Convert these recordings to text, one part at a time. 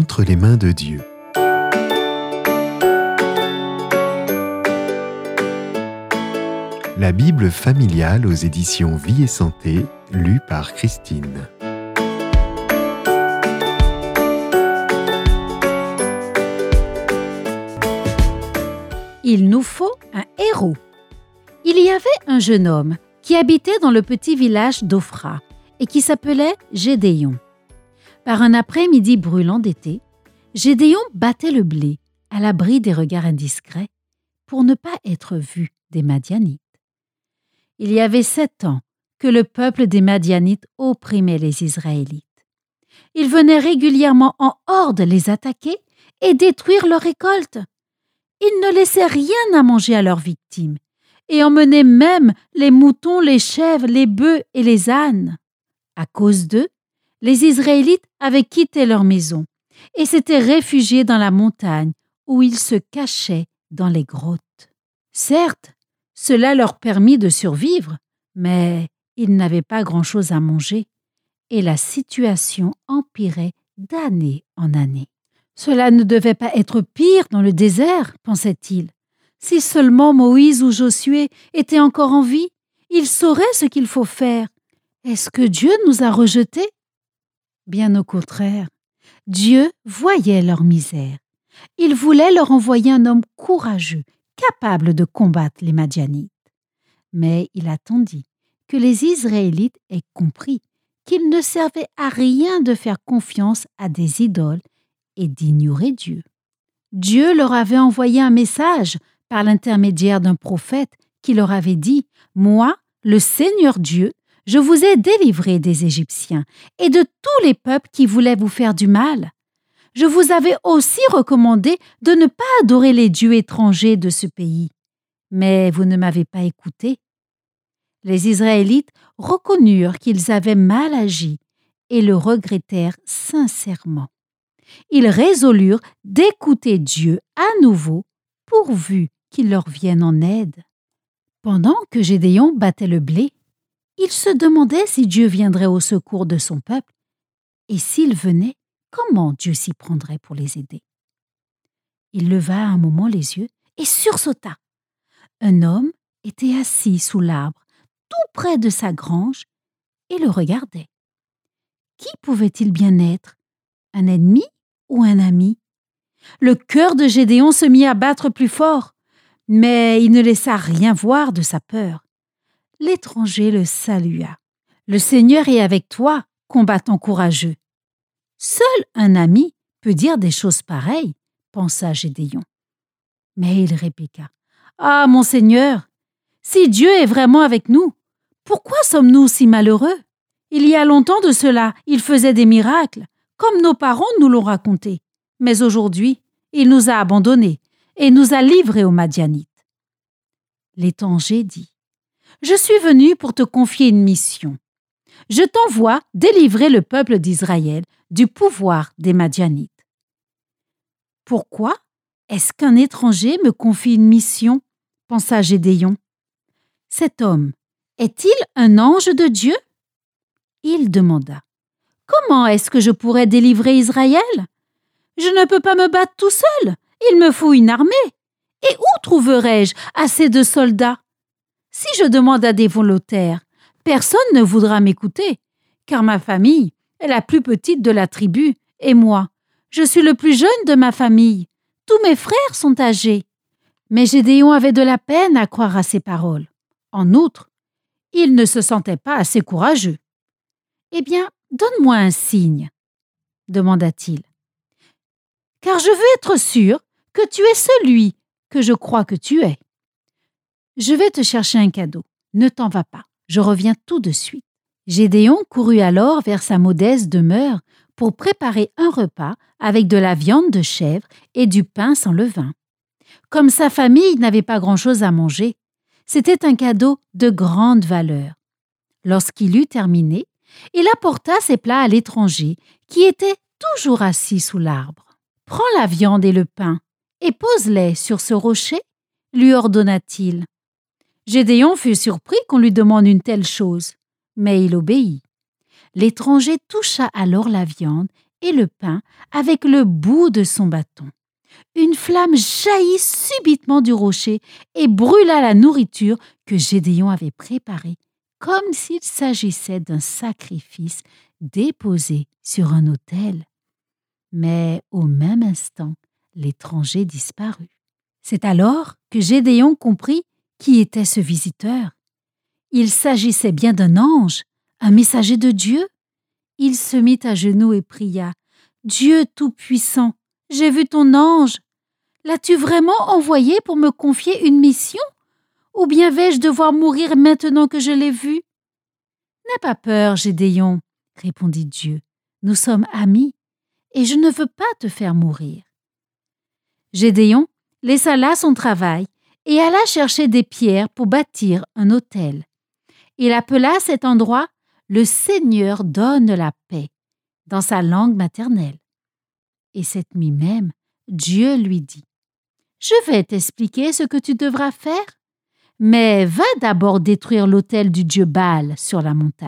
entre les mains de Dieu. La Bible familiale aux éditions Vie et Santé, lue par Christine. Il nous faut un héros. Il y avait un jeune homme qui habitait dans le petit village d'Ophra et qui s'appelait Gédéon. Par un après-midi brûlant d'été, Gédéon battait le blé à l'abri des regards indiscrets pour ne pas être vu des Madianites. Il y avait 7 ans que le peuple des Madianites opprimait les Israélites. Ils venaient régulièrement en horde les attaquer et détruire leurs récoltes. Ils ne laissaient rien à manger à leurs victimes et emmenaient même les moutons, les chèvres, les bœufs et les ânes. À cause d'eux, les Israélites avaient quitté leur maison et s'étaient réfugiés dans la montagne où ils se cachaient dans les grottes. Certes, cela leur permit de survivre, mais ils n'avaient pas grand-chose à manger et la situation empirait d'année en année. Cela ne devait pas être pire dans le désert, pensait-il. Si seulement Moïse ou Josué étaient encore en vie, ils sauraient ce qu'il faut faire. Est-ce que Dieu nous a rejetés? Bien au contraire, Dieu voyait leur misère. Il voulait leur envoyer un homme courageux, capable de combattre les Madianites. Mais il attendit que les Israélites aient compris qu'il ne servait à rien de faire confiance à des idoles et d'ignorer Dieu. Dieu leur avait envoyé un message par l'intermédiaire d'un prophète qui leur avait dit « Moi, le Seigneur Dieu, je vous ai délivré des Égyptiens et de tous les peuples qui voulaient vous faire du mal. Je vous avais aussi recommandé de ne pas adorer les dieux étrangers de ce pays. Mais vous ne m'avez pas écouté. » Les Israélites reconnurent qu'ils avaient mal agi et le regrettèrent sincèrement. Ils résolurent d'écouter Dieu à nouveau pourvu qu'il leur vienne en aide. Pendant que Gédéon battait le blé, il se demandait si Dieu viendrait au secours de son peuple et s'il venait, comment Dieu s'y prendrait pour les aider. Il leva un moment les yeux et sursauta. Un homme était assis sous l'arbre, tout près de sa grange, et le regardait. Qui pouvait-il bien être? Un ennemi ou un ami? Le cœur de Gédéon se mit à battre plus fort, mais il ne laissa rien voir de sa peur. L'étranger le salua. « Le Seigneur est avec toi, combattant courageux. » Seul un ami peut dire des choses pareilles, pensa Gédéon. Mais il répliqua. « Ah, mon Seigneur, si Dieu est vraiment avec nous, pourquoi sommes-nous si malheureux? Il y a longtemps de cela, il faisait des miracles, comme nos parents nous l'ont raconté. Mais aujourd'hui, il nous a abandonnés et nous a livrés aux Madianites. » L'étranger dit. « Je suis venu pour te confier une mission. Je t'envoie délivrer le peuple d'Israël du pouvoir des Madianites. » Pourquoi est-ce qu'un étranger me confie une mission? Pensa Gédéon. Cet homme est-il un ange de Dieu? Il demanda. Comment est-ce que je pourrais délivrer Israël? Je ne peux pas me battre tout seul. Il me faut une armée. Et où trouverai-je assez de soldats? Si je demande à des volontaires, personne ne voudra m'écouter, car ma famille est la plus petite de la tribu, et moi, je suis le plus jeune de ma famille. Tous mes frères sont âgés. Mais Gédéon avait de la peine à croire à ces paroles. En outre, il ne se sentait pas assez courageux. « Eh bien, donne-moi un signe, » demanda-t-il. « Car je veux être sûr que tu es celui que je crois que tu es. Je vais te chercher un cadeau. Ne t'en va pas, je reviens tout de suite. » Gédéon courut alors vers sa modeste demeure pour préparer un repas avec de la viande de chèvre et du pain sans levain. Comme sa famille n'avait pas grand-chose à manger, c'était un cadeau de grande valeur. Lorsqu'il eut terminé, il apporta ses plats à l'étranger qui était toujours assis sous l'arbre. « Prends la viande et le pain et pose-les sur ce rocher, » lui ordonna-t-il. Gédéon fut surpris qu'on lui demande une telle chose, mais il obéit. L'étranger toucha alors la viande et le pain avec le bout de son bâton. Une flamme jaillit subitement du rocher et brûla la nourriture que Gédéon avait préparée, comme s'il s'agissait d'un sacrifice déposé sur un autel. Mais au même instant, l'étranger disparut. C'est alors que Gédéon comprit qui était ce visiteur. Il s'agissait bien d'un ange, un messager de Dieu. Il se mit à genoux et pria. « Dieu Tout-Puissant, j'ai vu ton ange. L'as-tu vraiment envoyé pour me confier une mission? Ou bien vais-je devoir mourir maintenant que je l'ai vu? » « N'aie pas peur, Gédéon, répondit Dieu. Nous sommes amis et je ne veux pas te faire mourir. Gédéon laissa là son travail et alla chercher des pierres pour bâtir un autel. Il appela cet endroit « Le Seigneur donne la paix » dans sa langue maternelle. Et cette nuit même, Dieu lui dit « Je vais t'expliquer ce que tu devras faire, mais va d'abord détruire l'autel du dieu Baal sur la montagne. »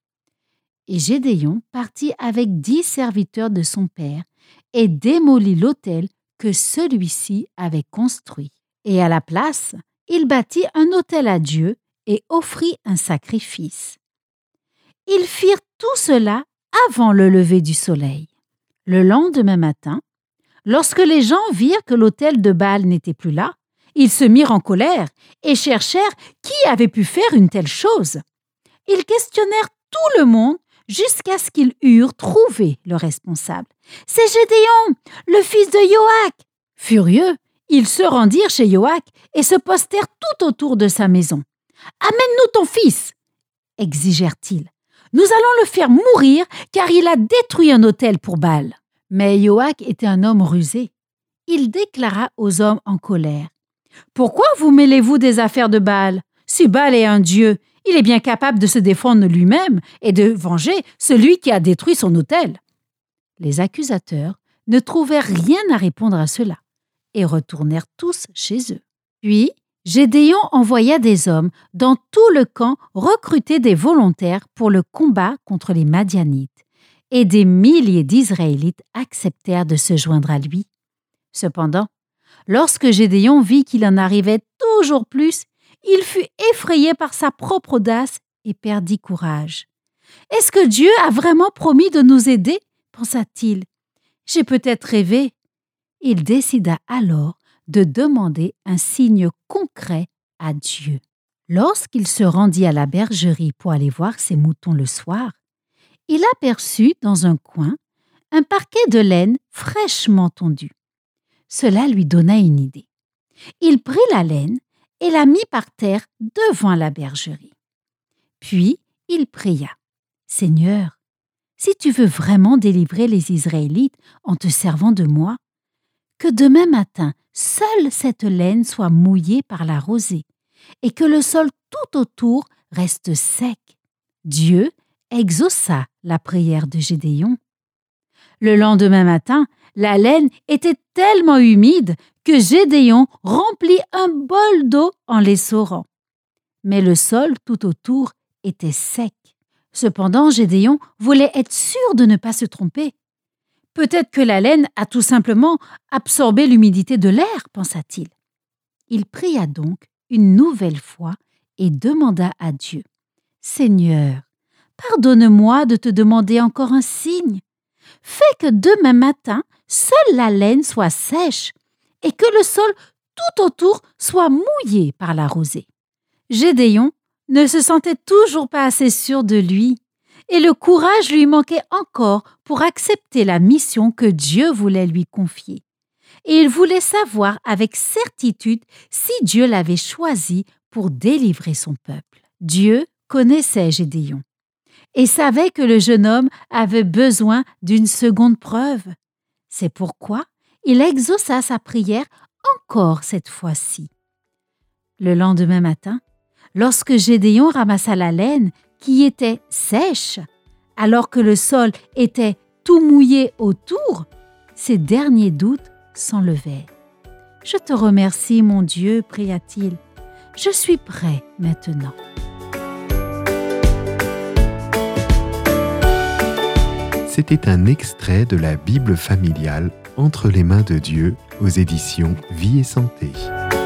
Et Gédéon partit avec 10 serviteurs de son père et démolit l'autel que celui-ci avait construit. Et à la place, il bâtit un autel à Dieu et offrit un sacrifice. Ils firent tout cela avant le lever du soleil. Le lendemain matin, lorsque les gens virent que l'autel de Baal n'était plus là, ils se mirent en colère et cherchèrent qui avait pu faire une telle chose. Ils questionnèrent tout le monde jusqu'à ce qu'ils eurent trouvé le responsable. « C'est Gédéon, le fils de Yoach !» Furieux, ils se rendirent chez Yoach et se postèrent tout autour de sa maison. « Amène-nous ton fils !» exigèrent-ils. « Nous allons le faire mourir car il a détruit un autel pour Baal. » Mais Yoach était un homme rusé. Il déclara aux hommes en colère. « Pourquoi vous mêlez-vous des affaires de Baal? Si Baal est un dieu, il est bien capable de se défendre lui-même et de venger celui qui a détruit son autel. » Les accusateurs ne trouvèrent rien à répondre à cela et retournèrent tous chez eux. Puis, Gédéon envoya des hommes dans tout le camp recruter des volontaires pour le combat contre les Madianites, et des milliers d'Israélites acceptèrent de se joindre à lui. Cependant, lorsque Gédéon vit qu'il en arrivait toujours plus, il fut effrayé par sa propre audace et perdit courage. « Est-ce que Dieu a vraiment promis de nous aider ?» pensa-t-il. « J'ai peut-être rêvé. » Il décida alors de demander un signe concret à Dieu. Lorsqu'il se rendit à la bergerie pour aller voir ses moutons le soir, il aperçut dans un coin un parquet de laine fraîchement tondu. Cela lui donna une idée. Il prit la laine et la mit par terre devant la bergerie. Puis il pria. « Seigneur, si tu veux vraiment délivrer les Israélites en te servant de moi, que demain matin, seule cette laine soit mouillée par la rosée et que le sol tout autour reste sec. » Dieu exauça la prière de Gédéon. Le lendemain matin, la laine était tellement humide que Gédéon remplit un bol d'eau en l'essorant. Mais le sol tout autour était sec. Cependant, Gédéon voulait être sûr de ne pas se tromper. Peut-être que la laine a tout simplement absorbé l'humidité de l'air, pensa-t-il. Il pria donc une nouvelle fois et demanda à Dieu. « Seigneur, pardonne-moi de te demander encore un signe. Fais que demain matin, seule la laine soit sèche et que le sol tout autour soit mouillé par la rosée. » Gédéon ne se sentait toujours pas assez sûr de lui et le courage lui manquait encore pour accepter la mission que Dieu voulait lui confier. Et il voulait savoir avec certitude si Dieu l'avait choisi pour délivrer son peuple. Dieu connaissait Gédéon et savait que le jeune homme avait besoin d'une seconde preuve. C'est pourquoi il exauça sa prière encore cette fois-ci. Le lendemain matin, lorsque Gédéon ramassa la laine qui était sèche, alors que le sol était tout mouillé autour, ses derniers doutes s'enlevèrent. « Je te remercie, mon Dieu, pria-t-il. Je suis prêt maintenant. » c'était un extrait de la Bible familiale Entre les mains de Dieu aux éditions Vie et Santé.